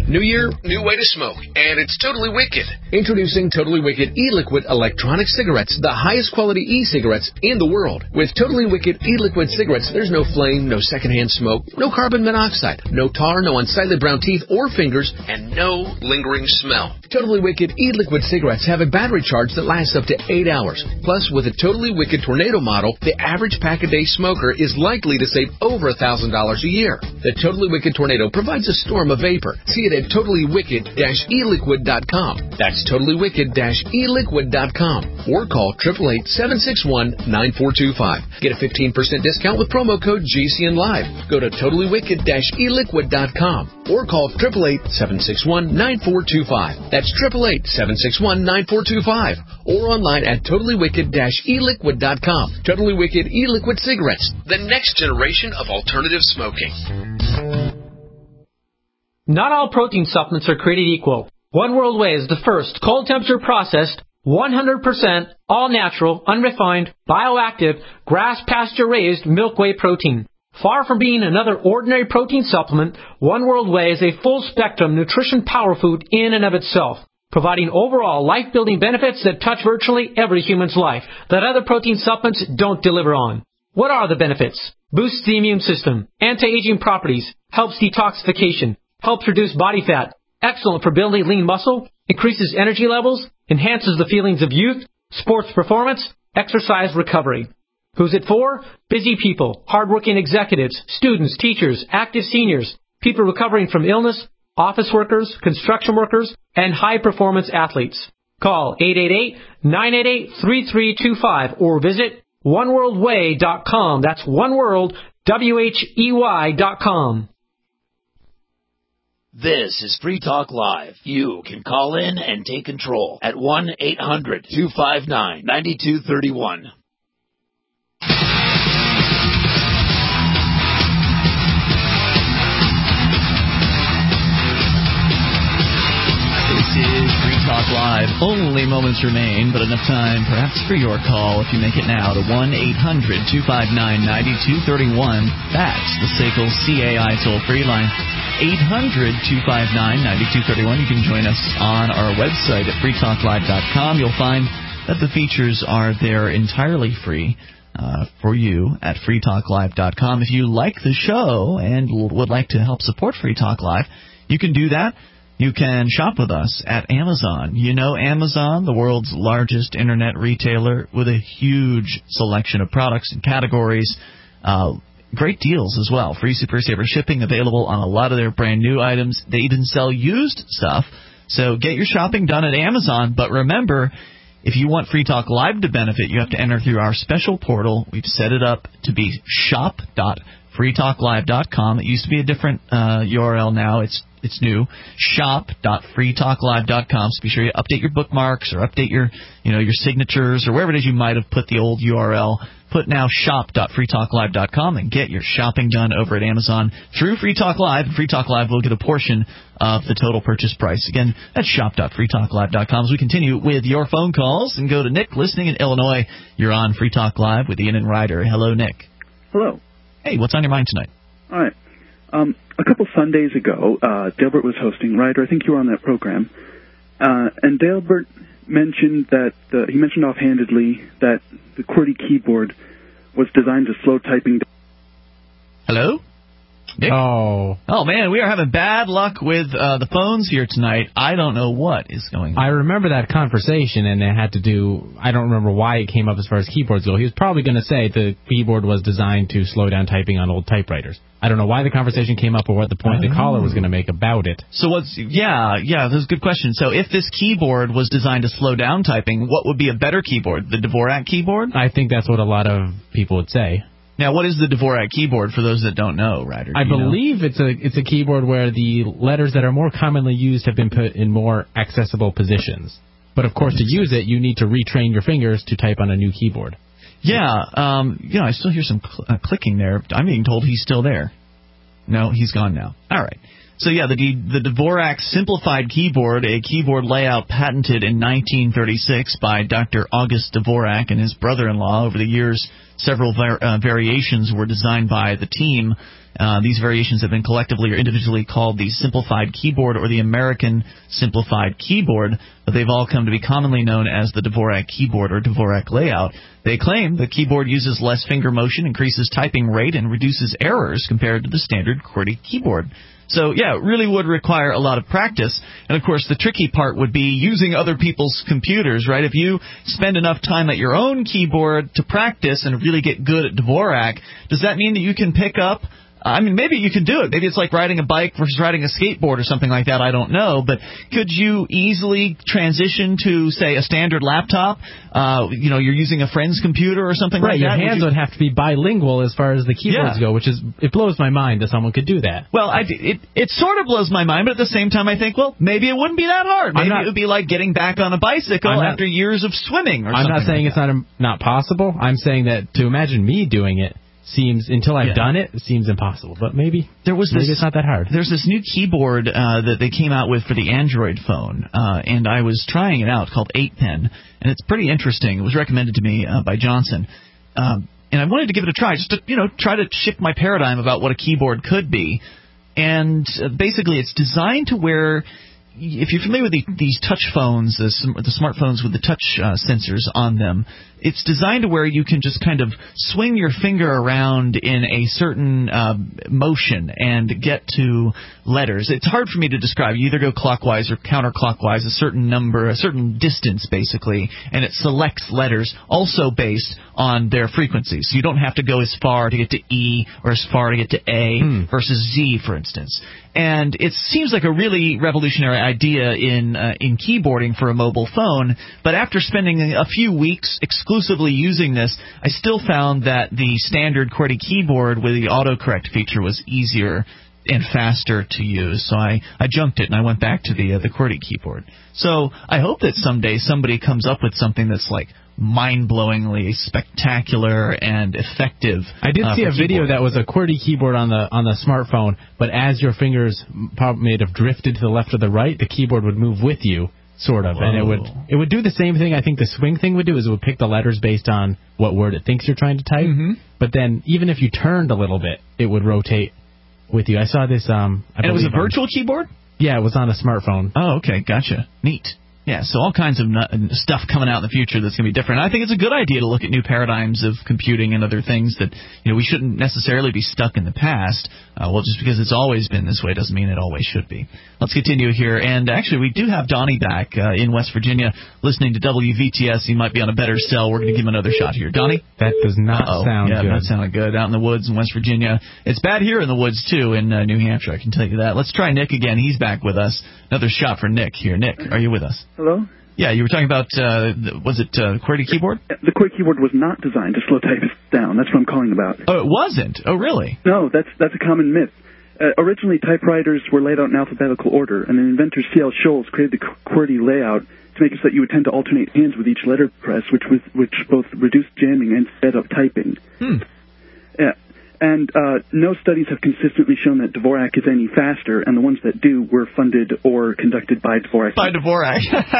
New year, new way to smoke, and it's totally wicked. Introducing Totally Wicked e-liquid electronic cigarettes, the highest quality e-cigarettes in the world. With Totally Wicked e-liquid cigarettes, there's no flame, no secondhand smoke, no carbon monoxide, no tar, no unsightly brown teeth or fingers, and no lingering smell. Totally Wicked e-liquid cigarettes have a battery charge that lasts up to 8 hours. Plus, with a Totally Wicked Tornado model, the average pack-a-day smoker is likely to save over $1,000 a year. The Totally Wicked Tornado provides a storm of vapor. See it at totallywicked-eliquid.com. That's totallywicked-eliquid.com. Or call 888-761-9425. Get a 15% discount with promo code GCNLive. Go to totallywicked-eliquid.com. Or call 888-761-9425. That's 888-761-9425. Or online at totallywicked-eliquid.com. Totally Wicked e-liquid cigarettes, the next generation of alternative smoking. Not all protein supplements are created equal. One World Whey is the first cold temperature processed, 100% all natural, unrefined, bioactive, grass pasture raised milk whey protein. Far from being another ordinary protein supplement, One World Whey is a full spectrum nutrition power food in and of itself, providing overall life-building benefits that touch virtually every human's life that other protein supplements don't deliver on. What are the benefits? Boosts the immune system, anti-aging properties, helps detoxification, helps reduce body fat, excellent for building lean muscle, increases energy levels, enhances the feelings of youth, sports performance, exercise recovery. Who's it for? Busy people, hardworking executives, students, teachers, active seniors, people recovering from illness, office workers, construction workers, and high-performance athletes. Call 888-988-3325 or visit oneworldwhey.com. That's oneworldwhey.com. This is Free Talk Live. You can call in and take control at 1-800-259-9231. This is Free Talk Live. Only moments remain, but enough time perhaps for your call if you make it now to 1-800-259-9231. That's the SACL CAI toll-free line. 800-259-9231. You can join us on our website at freetalklive.com. You'll find that the features are there entirely free for you at freetalklive.com. If you like the show and would like to help support Free Talk Live, you can do that. You can shop with us at Amazon. You know Amazon, the world's largest internet retailer with a huge selection of products and categories. Great deals as well. Free Super Saver shipping available on a lot of their brand new items. They even sell used stuff. So get your shopping done at Amazon. But remember, if you want Free Talk Live to benefit, you have to enter through our special portal. We've set it up to be shop.freetalklive.com. It used to be a different URL now. It's new, shop.freetalklive.com. So be sure you update your bookmarks or update your signatures or wherever it is you might have put the old URL. Put now shop.freetalklive.com and get your shopping done over at Amazon through Free Talk Live. And Free Talk Live will get a portion of the total purchase price. Again, that's shop.freetalklive.com. As we continue with your phone calls and go to Nick listening in Illinois. You're on Free Talk Live with Ian and Ryder. Hello, Nick. Hello. Hey, what's on your mind tonight? All right. A couple Sundays ago, Dalbert was hosting. Ryder, I think you were on that program. And Dalbert mentioned that he mentioned offhandedly that the QWERTY keyboard was designed to slow typing down. Hello? Nick? Oh, man, we are having bad luck with the phones here tonight. I don't know what is going on. I remember that conversation, and it had to do, I don't remember why it came up as far as keyboards go. He was probably going to say the keyboard was designed to slow down typing on old typewriters. I don't know why the conversation came up or what the point the caller was going to make about it. So that's a good question. So if this keyboard was designed to slow down typing, what would be a better keyboard? The Dvorak keyboard? I think that's what a lot of people would say. Now, what is the Dvorak keyboard for those that don't know, Ryder? I believe it's a keyboard where the letters that are more commonly used have been put in more accessible positions. But, of course, to use it, you need to retrain your fingers to type on a new keyboard. Yeah, I still hear some clicking there. I'm being told he's still there. No, he's gone now. All right. So, yeah, the Dvorak Simplified Keyboard, a keyboard layout patented in 1936 by Dr. August Dvorak and his brother-in-law. Over the years, Several variations were designed by the team. These variations have been collectively or individually called the Simplified Keyboard or the American Simplified Keyboard, but they've all come to be commonly known as the Dvorak Keyboard or Dvorak Layout. They claim the keyboard uses less finger motion, increases typing rate, and reduces errors compared to the standard QWERTY keyboard. So, yeah, it really would require a lot of practice. And, of course, the tricky part would be using other people's computers, right? If you spend enough time at your own keyboard to practice and really get good at Dvorak, does that mean that you can pick up I mean, maybe you could do it. Maybe it's like riding a bike versus riding a skateboard or something like that. I don't know. But could you easily transition to, say, a standard laptop? You're using a friend's computer or something like that? Right, your hands would have to be bilingual as far as the keyboards go, which it blows my mind that someone could do that. Well, it sort of blows my mind, but at the same time I think, well, maybe it wouldn't be that hard. Maybe it would be like getting back on a bicycle after years of swimming or something. I'm not saying it's not possible. I'm saying that to imagine me doing it seems, until I've done it, seems impossible. But maybe it's not that hard. There's this new keyboard that they came out with for the Android phone, and I was trying it out, called 8Pen, and it's pretty interesting. It was recommended to me by Johnson, and I wanted to give it a try, just to try to shift my paradigm about what a keyboard could be. And basically, it's designed to where, if you're familiar with these touch phones, the smartphones with the touch sensors on them, it's designed to where you can just kind of swing your finger around in a certain motion and get to letters. It's hard for me to describe. You either go clockwise or counterclockwise, a certain number, a certain distance, basically, and it selects letters also based on their frequency. So you don't have to go as far to get to E or as far to get to A versus Z, for instance. And it seems like a really revolutionary idea in keyboarding for a mobile phone, but after spending a few weeks exclusively using this, I still found that the standard QWERTY keyboard with the autocorrect feature was easier and faster to use. So I junked it and I went back to the QWERTY keyboard. So I hope that someday somebody comes up with something that's like mind-blowingly spectacular and effective. I did see a video that was a QWERTY keyboard on the smartphone, but as your fingers may have drifted to the left or the right, the keyboard would move with you, sort of. Whoa. And it would do the same thing I think the swing thing would do, is it would pick the letters based on what word it thinks you're trying to type. Mm-hmm. But then even if you turned a little bit, it would rotate with you. I saw this. And it was a virtual keyboard? Yeah, it was on a smartphone. Oh, okay, gotcha. Neat. Yeah, so all kinds of stuff coming out in the future that's going to be different. I think it's a good idea to look at new paradigms of computing and other things that we shouldn't necessarily be stuck in the past. Well, just because it's always been this way doesn't mean it always should be. Let's continue here. And actually, we do have Donnie back in West Virginia listening to WVTS. He might be on a better cell. We're going to give him another shot here. Donnie? That does not sound good. Yeah, not sounding good. Out in the woods in West Virginia. It's bad here in the woods, too, in New Hampshire. I can tell you that. Let's try Nick again. He's back with us. Another shot for Nick here. Nick, are you with us? Hello? Yeah, you were talking about, was it QWERTY keyboard? The QWERTY keyboard was not designed to slow typists down. That's what I'm calling about. Oh, it wasn't? Oh, really? No, that's a common myth. Originally, typewriters were laid out in alphabetical order, and then inventor C.L. Scholz created the QWERTY layout to make it so that you would tend to alternate hands with each letter press, which both reduced jamming and sped up typing. Yeah. And no studies have consistently shown that Dvorak is any faster, and the ones that do were funded or conducted by Dvorak. By Dvorak.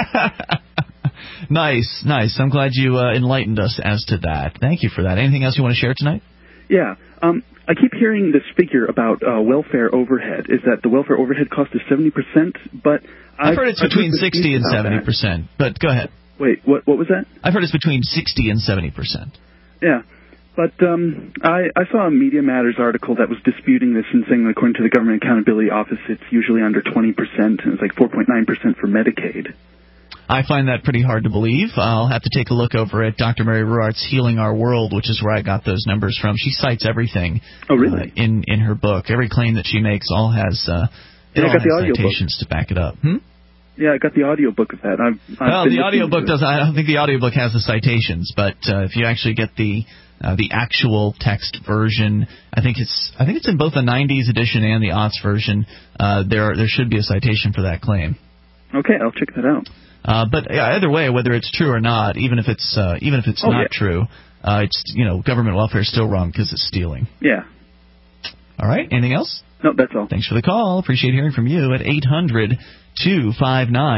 Nice. I'm glad you enlightened us as to that. Thank you for that. Anything else you want to share tonight? Yeah. I keep hearing this figure about welfare overhead, is that the welfare overhead cost is 70%, but I've heard it's between 60 and 70%, but go ahead. Wait, what was that? I've heard it's between 60 and 70%. Yeah. But I saw a Media Matters article that was disputing this and saying that according to the Government Accountability Office, it's usually under 20%, and it's like 4.9% for Medicaid. I find that pretty hard to believe. I'll have to take a look over at Dr. Mary Ruart's Healing Our World, which is where I got those numbers from. She cites everything in her book. Every claim that she makes all has citations to back it up. Yeah, I got the audiobook of that. The audiobook does. I don't think the audiobook has the citations, but if you actually get the actual text version, I think it's in both the 90s edition and the aughts version. There should be a citation for that claim. Okay, I'll check that out. But either way, whether it's true or not, even if it's not true, it's government welfare is still wrong because it's stealing. Yeah. All right. Anything else? No, that's all. Thanks for the call. Appreciate hearing from you at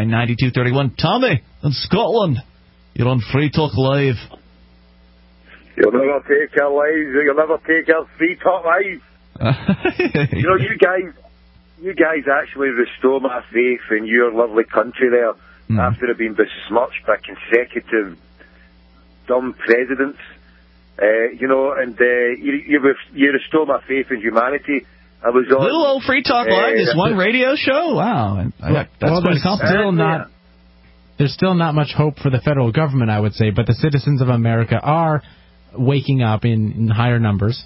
800-259-9231. Tommy in Scotland, you're on Free Talk Live. You'll never take our lives. You'll never take our Free Talk Live. You know, you guys actually restore my faith in your lovely country there after it being besmirched by consecutive dumb presidents. You know, and you restore my faith in humanity. I was on little old Free Talk Live, this one radio show. Wow, that's quite a compliment. There's still not much hope for the federal government, I would say, but the citizens of America are waking up in higher numbers.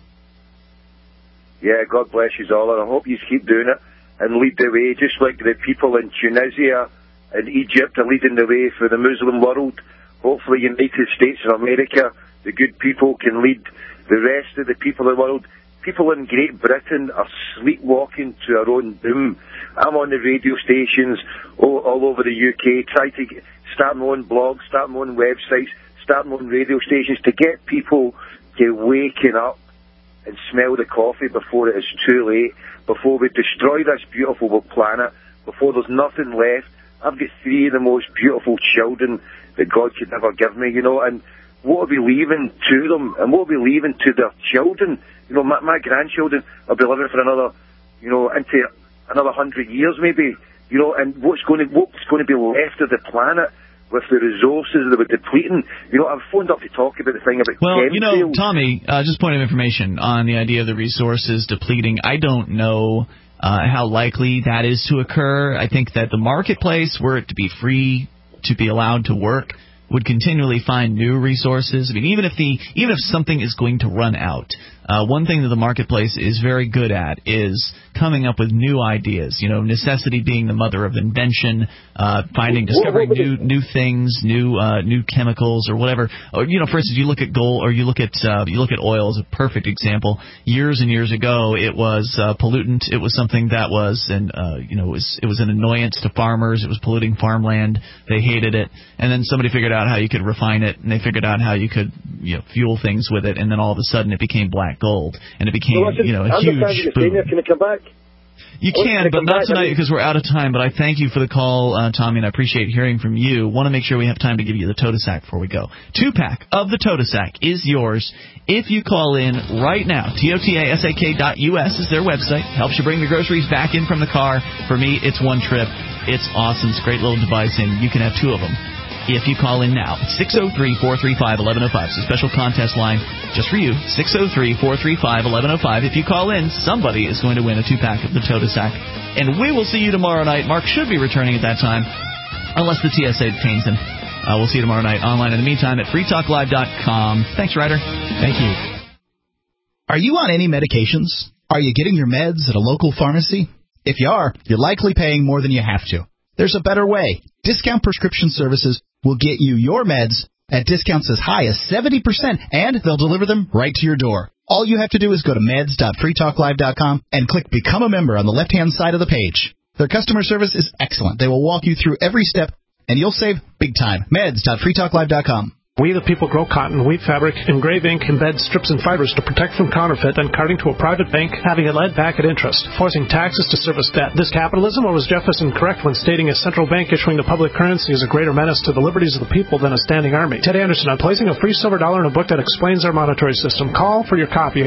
Yeah, God bless you all, and I hope you keep doing it and lead the way, just like the people in Tunisia and Egypt are leading the way for the Muslim world. Hopefully, United States of America, the good people, can lead the rest of the people of the world. People in Great Britain are sleepwalking to our own doom. I'm on the radio stations all over the UK, trying to start my own blogs, start my own websites, start my own radio stations to get people to waking up and smell the coffee before it is too late, before we destroy this beautiful planet, before there's nothing left. I've got 3 of the most beautiful children that God could ever give me, you know, and what are we leaving to them, and what are we leaving to their children? You know, my grandchildren will be living for another, you know, into another 100 years maybe, you know, and what's going to be left of the planet with the resources that we're depleting? You know, I've phoned up to talk about the thing about chemtrails. You know, Tommy, just point of information on the idea of the resources depleting. I don't know how likely that is to occur. I think that the marketplace, were it to be free, to be allowed to work, would continually find new resources. I mean, even if something is going to run out, one thing that the marketplace is very good at is coming up with new ideas. You know, necessity being the mother of invention, discovering new things, new chemicals or whatever. Or, you know, for instance, you look at gold, or you look at oil as a perfect example. Years and years ago, it was pollutant. It was something that was it was an annoyance to farmers. It was polluting farmland. They hated it, and then somebody figured out how you could refine it, and they figured out how you could fuel things with it, and then all of a sudden it became black gold, and it became a huge boom. Can I come back? You can, but not tonight because we're out of time. But I thank you for the call, Tommy, and I appreciate hearing from you. Want to make sure we have time to give you the Totasack before we go. 2-pack of the Totasack is yours if you call in right now. TOTASAK.us is their website. Helps you bring the groceries back in from the car. For me, it's one trip. It's awesome. It's a great little device, and you can have 2 of them if you call in now. 603-435-1105. It's a special contest line just for you. 603-435-1105. If you call in, somebody is going to win a 2-pack of the Totasack. And we will see you tomorrow night. Mark should be returning at that time, unless the TSA detains him. We'll see you tomorrow night online. In the meantime, at freetalklive.com. Thanks, Ryder. Thank you. Are you on any medications? Are you getting your meds at a local pharmacy? If you are, you're likely paying more than you have to. There's a better way. Discount Prescription Services will get you your meds at discounts as high as 70%, and they'll deliver them right to your door. All you have to do is go to meds.freetalklive.com and click Become a Member on the left-hand side of the page. Their customer service is excellent. They will walk you through every step, and you'll save big time. Meds.freetalklive.com. We the people grow cotton, weave fabric, engrave ink, embed strips and fibers to protect from counterfeit, then carting to a private bank, having it led back at interest, forcing taxes to service debt. This capitalism, or was Jefferson correct when stating a central bank issuing the public currency is a greater menace to the liberties of the people than a standing army? Ted Anderson, I'm placing a free silver dollar in a book that explains our monetary system. Call for your copy,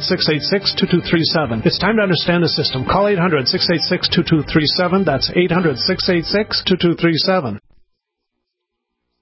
800-686-2237. It's time to understand the system. Call 800-686-2237. That's 800-686-2237.